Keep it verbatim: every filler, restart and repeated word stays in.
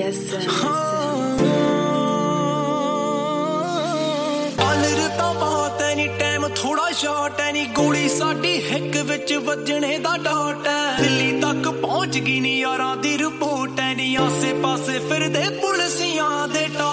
ਥੋੜਾ ਸ਼ਾਟ ਐ ਨੀ ਗੋਲੀ ਸਾਡੀ ਹਿੱਕ ਵਿੱਚ ਵੱਜਣੇ ਦਾ ਡਾਟ ਐ ਦਿੱਲੀ ਤੱਕ ਪਹੁੰਚ ਗਈ ਨੀ ਯਾਰਾਂ ਦੀ ਰਿਪੋਰਟ ਐ ਨੀ ਆਸੇ ਪਾਸੇ ਫਿਰਦੇ ਪੁਲਸੀਆਂ ਦੇ